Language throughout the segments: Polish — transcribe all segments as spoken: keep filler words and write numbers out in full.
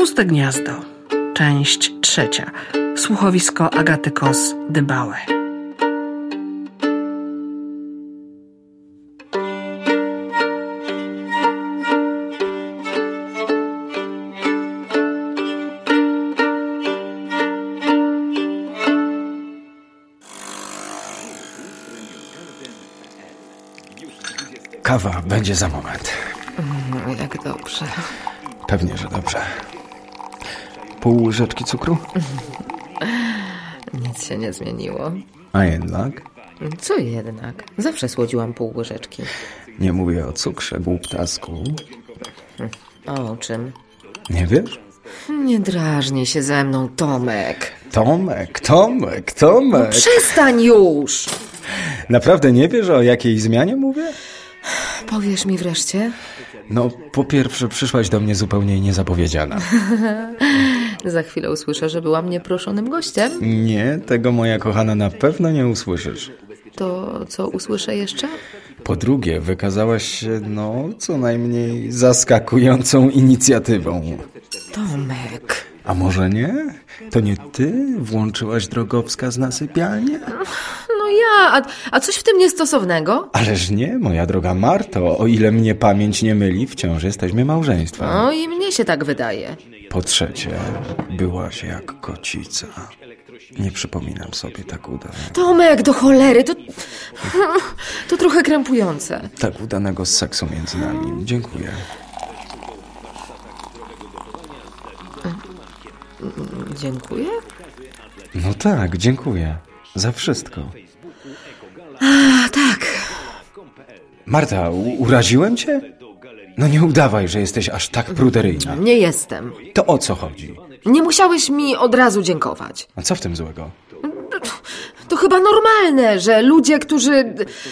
Puste gniazdo. Część trzecia. Słuchowisko Agaty Kos-Dybałe. Kawa będzie za moment. No, jak dobrze. Pewnie, że dobrze. Pół łyżeczki cukru? Nic się nie zmieniło. A jednak? Co jednak? Zawsze słodziłam pół łyżeczki. Nie mówię o cukrze, głuptasku. O czym? Nie wiesz? Nie drażnij się ze mną, Tomek. Tomek, Tomek, Tomek. Przestań już! Naprawdę nie wiesz, o jakiej zmianie mówię? Powiesz mi wreszcie? No, po pierwsze, przyszłaś do mnie zupełnie niezapowiedziana. Za chwilę usłyszę, że byłam nieproszonym gościem. Nie, tego moja kochana na pewno nie usłyszysz. To co usłyszę jeszcze? Po drugie, wykazałaś się, no, co najmniej zaskakującą inicjatywą. Tomek. A może nie? To nie ty włączyłaś drogowskaz na sypialnię? No ja, a, a coś w tym niestosownego? Ależ nie, moja droga Marto, o ile mnie pamięć nie myli, wciąż jesteśmy małżeństwem. No i mnie się tak wydaje. Po trzecie, byłaś jak kocica. Nie przypominam sobie tak udanego. Tomek, do cholery, to, to trochę krępujące. Tak udanego seksu między nami. Dziękuję. Dziękuję? No tak, dziękuję. Za wszystko. A, tak. Marta, u- uraziłem cię? No nie udawaj, że jesteś aż tak pruderyjna. Nie jestem. To o co chodzi? Nie musiałeś mi od razu dziękować. A co w tym złego? To chyba normalne, że ludzie, którzy...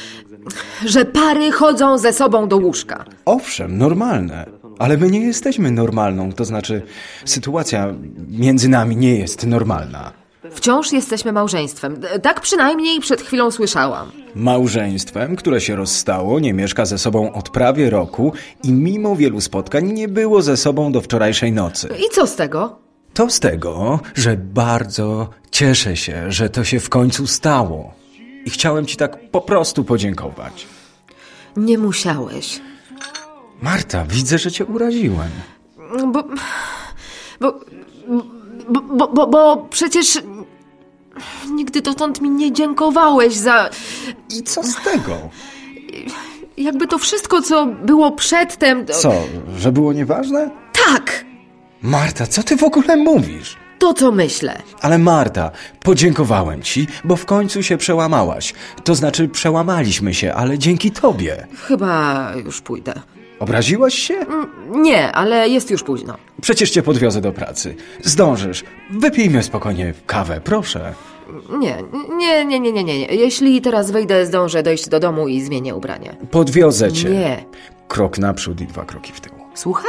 że pary chodzą ze sobą do łóżka. Owszem, normalne. Ale my nie jesteśmy normalną, to znaczy sytuacja między nami nie jest normalna. Wciąż jesteśmy małżeństwem. Tak przynajmniej przed chwilą słyszałam. Małżeństwem, które się rozstało, nie mieszka ze sobą od prawie roku i mimo wielu spotkań nie było ze sobą do wczorajszej nocy. I co z tego? To z tego, że bardzo cieszę się, że to się w końcu stało. I chciałem ci tak po prostu podziękować. Nie musiałeś. Marta, widzę, że cię uraziłem. Bo... Bo... Bo, bo, bo, bo przecież... Nigdy dotąd mi nie dziękowałeś za... I co z tego? Jakby to wszystko, co było przedtem... To... Co, że było nieważne? Tak! Marta, co ty w ogóle mówisz? To, co myślę. Ale Marta, podziękowałem ci, bo w końcu się przełamałaś. To znaczy przełamaliśmy się, ale dzięki tobie. Chyba już pójdę. Obraziłaś się? Nie, ale jest już późno. Przecież cię podwiozę do pracy. Zdążysz. Wypijmy spokojnie kawę, proszę. Nie, nie, nie, nie, nie, nie. Jeśli teraz wyjdę, zdążę dojść do domu i zmienię ubranie. Podwiozę cię. Nie. Krok naprzód i dwa kroki w tył. Słucham?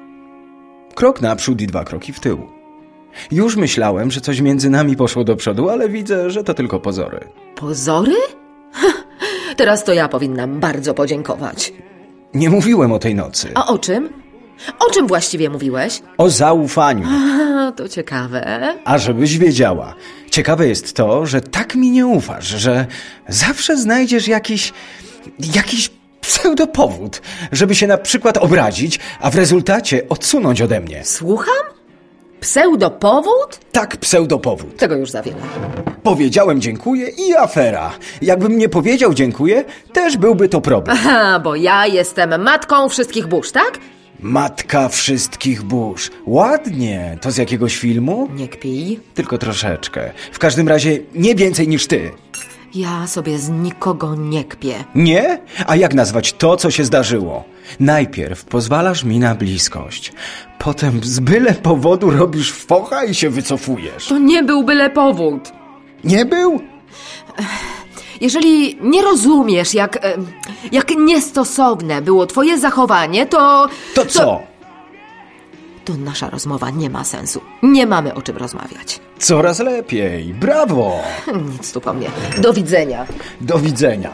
Krok naprzód i dwa kroki w tył. Już myślałem, że coś między nami poszło do przodu, ale widzę, że to tylko pozory. Pozory? Teraz to ja powinnam bardzo podziękować. Nie mówiłem o tej nocy. A o czym? O czym właściwie mówiłeś? O zaufaniu. A, to ciekawe. A żebyś wiedziała, ciekawe jest to, że tak mi nie ufasz, że zawsze znajdziesz jakiś, jakiś pseudopowód, żeby się na przykład obrazić, a w rezultacie odsunąć ode mnie. Słucham? Pseudopowód? Tak, pseudopowód. Tego już za wiele. Powiedziałem dziękuję i afera. Jakbym nie powiedział dziękuję, też byłby to problem. Aha, bo ja jestem matką wszystkich burz, tak? Matka wszystkich burz. Ładnie. To z jakiegoś filmu? Nie kpij. Tylko troszeczkę. W każdym razie nie więcej niż ty. Ja sobie z nikogo nie kpię. Nie? A jak nazwać to, co się zdarzyło? Najpierw pozwalasz mi na bliskość. Potem z byle powodu robisz focha i się wycofujesz. To nie był byle powód. Nie był? Jeżeli nie rozumiesz, jak, e, jak niestosowne było twoje zachowanie, to... To co? To nasza rozmowa nie ma sensu. Nie mamy o czym rozmawiać. Coraz lepiej. Brawo. Nic tu po mnie. Do widzenia. Do widzenia.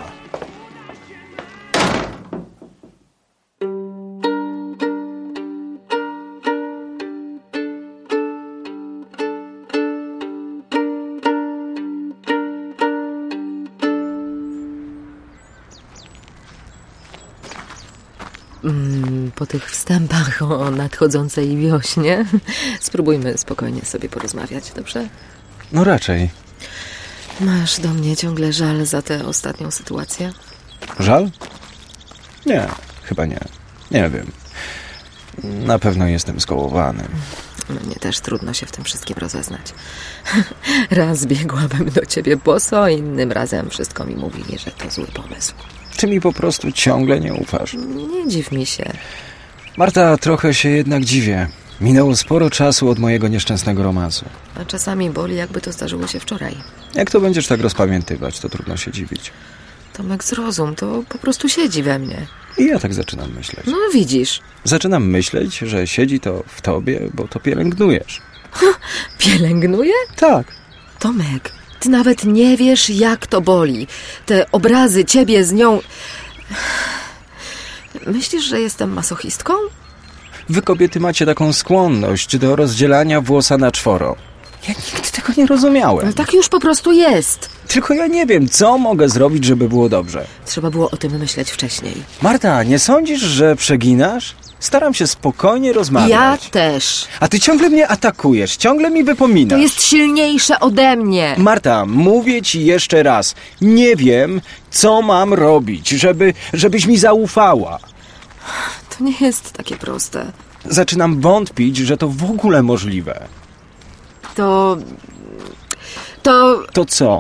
Mm, po tych wstępach o nadchodzącej wiośnie spróbujmy spokojnie sobie porozmawiać, dobrze? No raczej. Masz do mnie ciągle żal za tę ostatnią sytuację? Żal? Nie, chyba nie. Nie wiem. Na pewno jestem skołowany. Mnie też trudno się w tym wszystkim rozeznać. Raz biegłabym do ciebie boso, innym razem wszystko mi mówili, że to zły pomysł. Czy mi po prostu ciągle nie ufasz? Nie dziw mi się. Marta, trochę się jednak dziwię. Minęło sporo czasu od mojego nieszczęsnego romansu. A czasami boli, jakby to zdarzyło się wczoraj. Jak to będziesz tak rozpamiętywać, to trudno się dziwić. Tomek, zrozum, to po prostu siedzi we mnie. I ja tak zaczynam myśleć. No widzisz. Zaczynam myśleć, że siedzi to w tobie, bo to pielęgnujesz. Pielęgnuje? Tak. Tomek, ty nawet nie wiesz, jak to boli. Te obrazy ciebie z nią... Myślisz, że jestem masochistką? Wy kobiety macie taką skłonność do rozdzielania włosa na czworo. Ja nigdy tego nie rozumiałem. No tak już po prostu jest. Tylko ja nie wiem, co mogę zrobić, żeby było dobrze. Trzeba było o tym myśleć wcześniej. Marta, nie sądzisz, że przeginasz? Staram się spokojnie rozmawiać. Ja też. A ty ciągle mnie atakujesz, ciągle mi wypominasz. To jest silniejsze ode mnie. Marta, mówię ci jeszcze raz. Nie wiem, co mam robić, żeby, żebyś mi zaufała. To nie jest takie proste. Zaczynam wątpić, że to w ogóle możliwe. To... To... To co?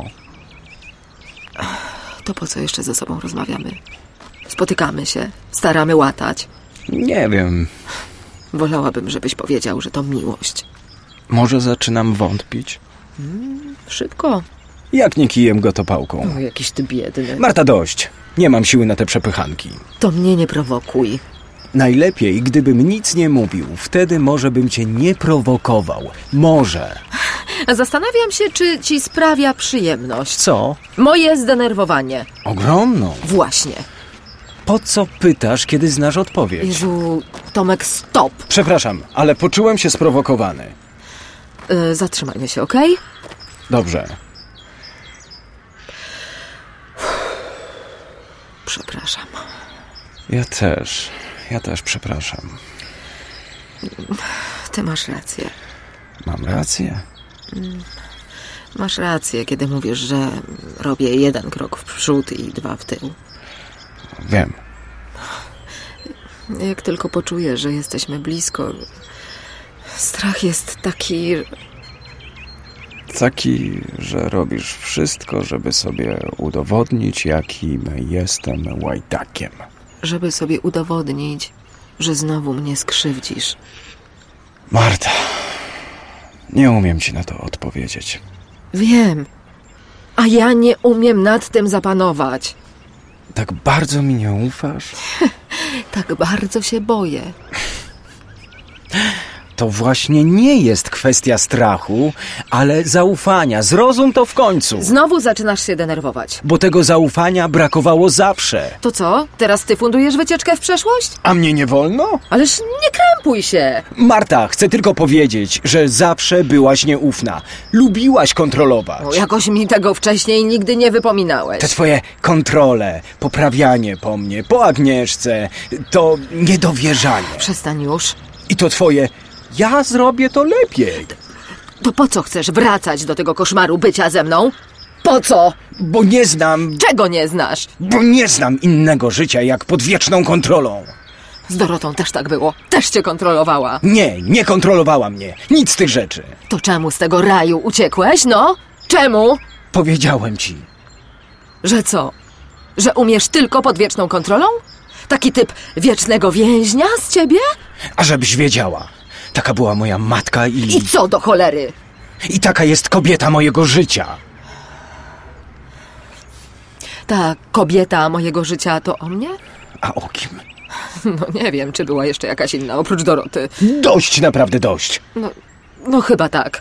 To po co jeszcze ze sobą rozmawiamy? Spotykamy się, staramy łatać. Nie wiem. Wolałabym, żebyś powiedział, że to miłość. Może zaczynam wątpić? Hmm, szybko. Jak nie kijem go to pałką. O, jakiś ty biedny. Marta, dość. Nie mam siły na te przepychanki. To mnie nie prowokuj. Najlepiej, gdybym nic nie mówił. Wtedy może bym cię nie prowokował. Może. Zastanawiam się, czy ci sprawia przyjemność. Co? Moje zdenerwowanie. Ogromną. Właśnie. Po co pytasz, kiedy znasz odpowiedź? Jezu, Tomek, stop. Przepraszam, ale poczułem się sprowokowany. Yy, zatrzymajmy się, okej? Okay? Dobrze. Przepraszam. Ja też. Ja też przepraszam. Ty masz rację. Mam rację? Masz rację, kiedy mówisz, że robię jeden krok w przód i dwa w tył. Wiem. Jak tylko poczuję, że jesteśmy blisko, strach jest taki... Taki, że robisz wszystko, żeby sobie udowodnić, jakim jestem łajdakiem. Żeby sobie udowodnić, że znowu mnie skrzywdzisz. Marta, nie umiem ci na to odpowiedzieć. Wiem, a ja nie umiem nad tym zapanować. Tak bardzo mi nie ufasz? Tak bardzo się boję. To właśnie nie jest kwestia strachu, ale zaufania. Zrozum to w końcu. Znowu zaczynasz się denerwować. Bo tego zaufania brakowało zawsze. To co? Teraz ty fundujesz wycieczkę w przeszłość? A mnie nie wolno? Ależ nie krępuj się. Marta, chcę tylko powiedzieć, że zawsze byłaś nieufna. Lubiłaś kontrolować. O, jakoś mi tego wcześniej nigdy nie wypominałeś. Te twoje kontrole, poprawianie po mnie, po Agnieszce, to niedowierzanie. Przestań już. I to twoje... Ja zrobię to lepiej. To po co chcesz wracać do tego koszmaru bycia ze mną? Po co? Bo nie znam... Czego nie znasz? Bo nie znam innego życia jak pod wieczną kontrolą. Z Dorotą też tak było. Też cię kontrolowała. Nie, nie kontrolowała mnie. Nic z tych rzeczy. To czemu z tego raju uciekłeś, no? Czemu? Powiedziałem ci. Że co? Że umiesz tylko pod wieczną kontrolą? Taki typ wiecznego więźnia z ciebie? A żebyś wiedziała. Taka była moja matka i... I co do cholery? I taka jest kobieta mojego życia. Ta kobieta mojego życia to o mnie? A o kim? No nie wiem, czy była jeszcze jakaś inna oprócz Doroty. Dość, naprawdę dość. No, no chyba tak.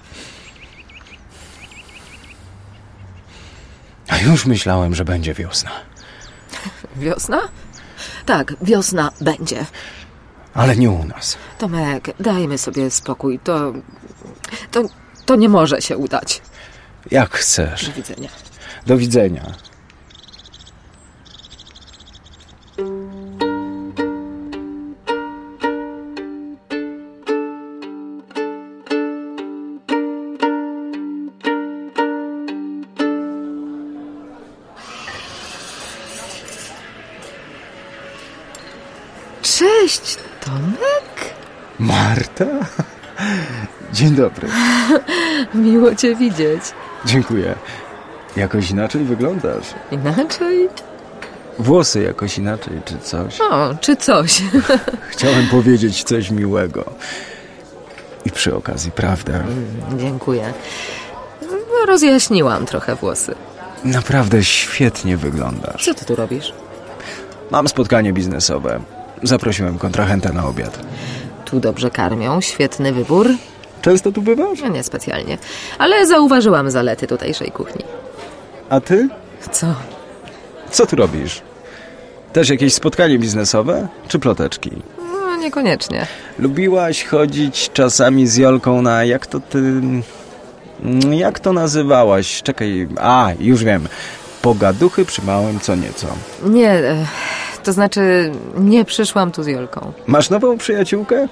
A już myślałem, że będzie wiosna. Wiosna? Tak, wiosna będzie. Ale nie u nas. Tomek, dajmy sobie spokój. To, to, to nie może się udać. Jak chcesz. Do widzenia. Do widzenia. Cześć, Tomek. Marta? Dzień dobry. Miło cię widzieć. Dziękuję. Jakoś inaczej wyglądasz. Inaczej? Włosy jakoś inaczej, czy coś. O, czy coś. Chciałem powiedzieć coś miłego. I przy okazji, prawda? Mm, dziękuję. Rozjaśniłam trochę włosy. Naprawdę świetnie wyglądasz. Co ty tu robisz? Mam spotkanie biznesowe. Zaprosiłem kontrahenta na obiad. Tu dobrze karmią, świetny wybór. Często tu bywasz? No, niespecjalnie. Ale zauważyłam zalety tutejszej kuchni. A ty? Co? Co tu robisz? Też jakieś spotkanie biznesowe? Czy ploteczki? No, niekoniecznie. Lubiłaś chodzić czasami z Jolką na... Jak to ty... Jak to nazywałaś? Czekaj... A, już wiem. Pogaduchy przy małym co nieco. Nie, e, to znaczy nie przyszłam tu z Jolką. Masz nową przyjaciółkę?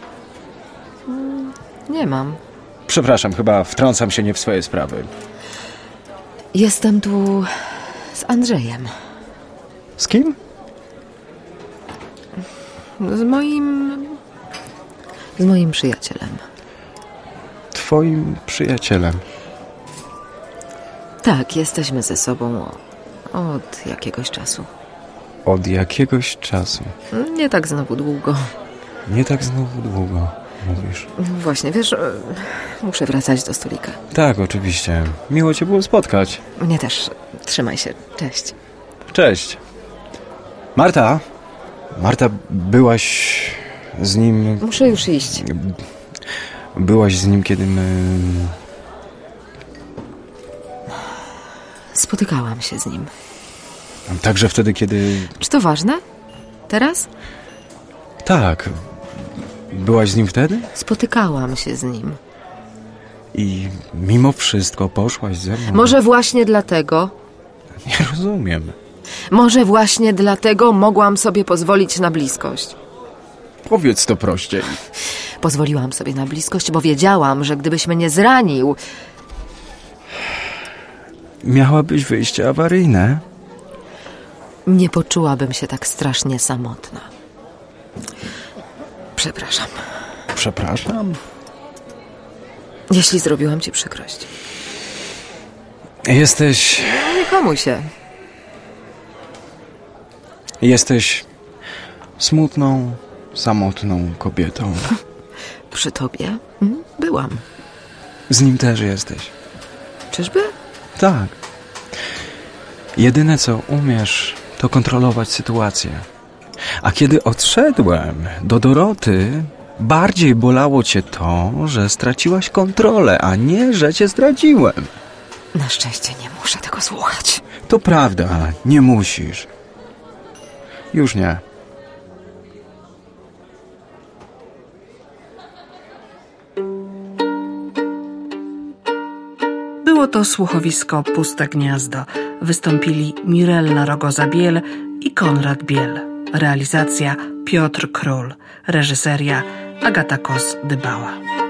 Nie mam. Przepraszam, chyba wtrącam się nie w swoje sprawy. Jestem tu z Andrzejem. Z kim? Z moim... Z moim przyjacielem. Twoim przyjacielem. Tak, jesteśmy ze sobą od jakiegoś czasu. Od jakiegoś czasu. Nie tak znowu długo. Nie tak znowu długo, mówisz. Właśnie, wiesz, muszę wracać do stolika. Tak, oczywiście. Miło cię było spotkać. Mnie też. Trzymaj się. Cześć. Cześć. Marta? Marta, byłaś z nim... Muszę już iść. Byłaś z nim, kiedy my... Spotykałam się z nim. Także wtedy, kiedy... Czy to ważne? Teraz? Tak. Byłaś z nim wtedy? Spotykałam się z nim. I mimo wszystko poszłaś ze mną? Może właśnie dlatego... Nie rozumiem. Może właśnie dlatego mogłam sobie pozwolić na bliskość. Powiedz to prościej. Pozwoliłam sobie na bliskość, bo wiedziałam, że gdybyś mnie zranił... Miałabyś wyjście awaryjne? Nie poczułabym się tak strasznie samotna. Przepraszam. Przepraszam? Jeśli zrobiłam ci przykrość. Jesteś... Nie hamuj się. Jesteś smutną, samotną kobietą. Przy tobie mm, byłam. Z nim też jesteś. Czyżby? Tak. Jedyne, co umiesz, to kontrolować sytuację. A kiedy odszedłem do Doroty, bardziej bolało cię to, że straciłaś kontrolę, a nie, że cię zdradziłem. Na szczęście nie muszę tego słuchać. To prawda, nie musisz. Już nie. Było to słuchowisko Puste Gniazdo. Wystąpili Mirella Rogoza-Biel i Konrad Biel. Realizacja Piotr Król. Reżyseria Agata Kos-Dybała.